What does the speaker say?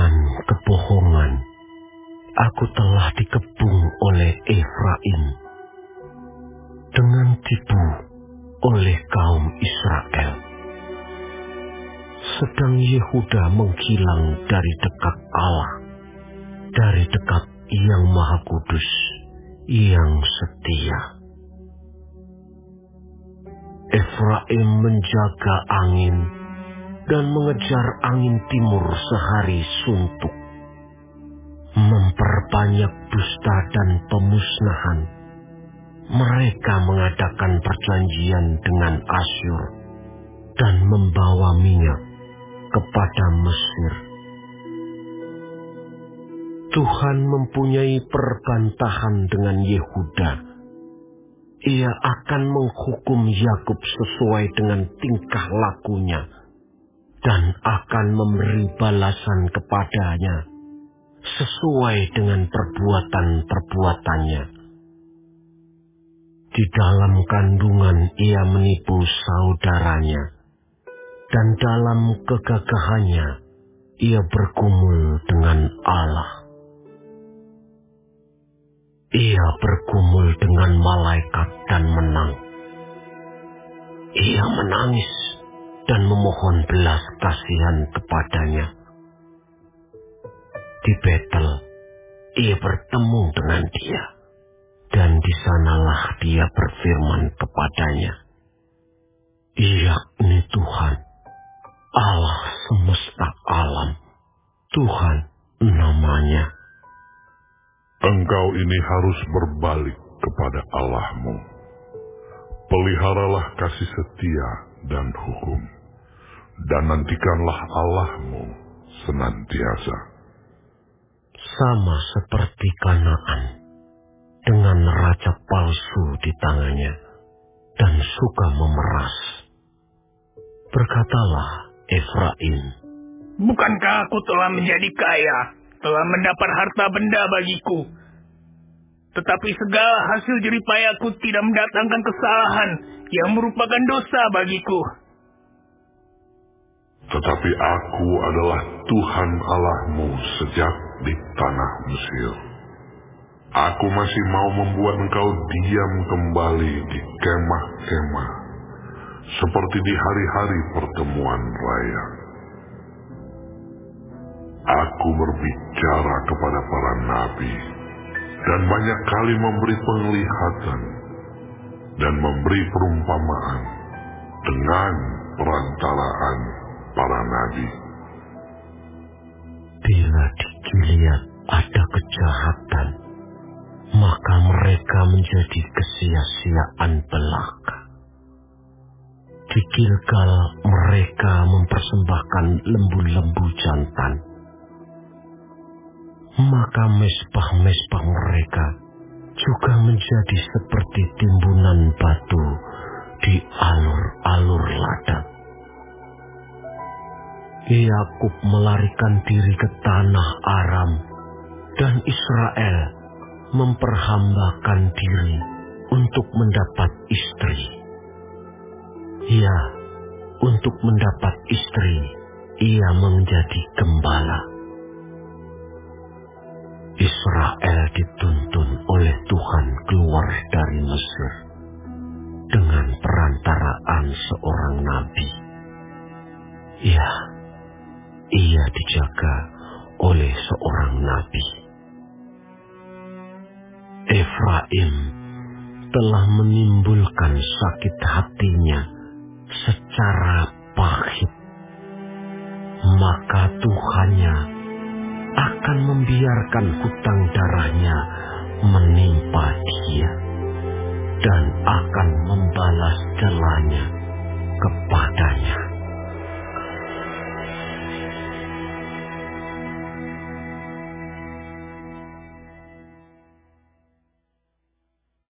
Dengan kebohongan, aku telah dikepung oleh Efraim, dengan tipu oleh kaum Israel. Sedang Yehuda menghilang dari dekat Allah, dari dekat Yang Maha Kudus, yang setia. Efraim menjaga angin dan mengejar angin timur sehari suntuk, memperbanyak dusta dan pemusnahan. Mereka mengadakan perjanjian dengan Asyur dan membawa minyak kepada Mesir. Tuhan mempunyai perbantahan dengan Yehuda. Ia akan menghukum Yakub sesuai dengan tingkah lakunya dan akan memberi balasan kepadanya sesuai dengan perbuatan-perbuatannya. Di dalam kandungan ia menipu saudaranya, dan dalam kegagahannya ia bergumul dengan Allah. Ia bergumul dengan malaikat dan menang. Ia menangis dan memohon belas kasihan kepadanya. Di Betel, ia bertemu dengan dia, dan di sanalah dia berfirman kepadanya, yakni Tuhan, Allah semesta alam, Tuhan namanya. Engkau ini harus berbalik kepada Allahmu. Peliharalah kasih setia dan hukum, dan nantikanlah Allahmu senantiasa. Sama seperti Kanaan, dengan raja palsu di tangannya, dan suka memeras. Berkatalah Efraim, bukankah aku telah menjadi kaya, telah mendapat harta benda bagiku? Tetapi segala hasil jeripayaku tidak mendatangkan kesalahan yang merupakan dosa bagiku. Tetapi aku adalah Tuhan Allahmu sejak di tanah Mesir. Aku masih mau membuat engkau diam kembali di kemah-kemah, seperti di hari-hari pertemuan raya. Aku berbicara kepada para nabi, dan banyak kali memberi penglihatan, dan memberi perumpamaan dengan perantaraan para nabi. Bila di Gilead ada kejahatan, maka mereka menjadi kesia-siaan belaka. Di Gilgal mereka mempersembahkan lembu-lembu jantan, maka mesbah-mesbah mereka juga menjadi seperti timbunan batu di alur-alur ladang. Yakub melarikan diri ke tanah Aram, dan Israel memperhambakan diri untuk mendapat istri. Ya, untuk mendapat istri, ia menjadi gembala. Israel dituntun oleh Tuhan keluar dari Mesir dengan perantaraan seorang nabi. Ya, ia dijaga oleh seorang nabi. Efraim telah menimbulkan sakit hatinya secara pahit, maka Tuhannya akan membiarkan hutang darahnya menimpa dia dan akan membalas celanya kepadanya.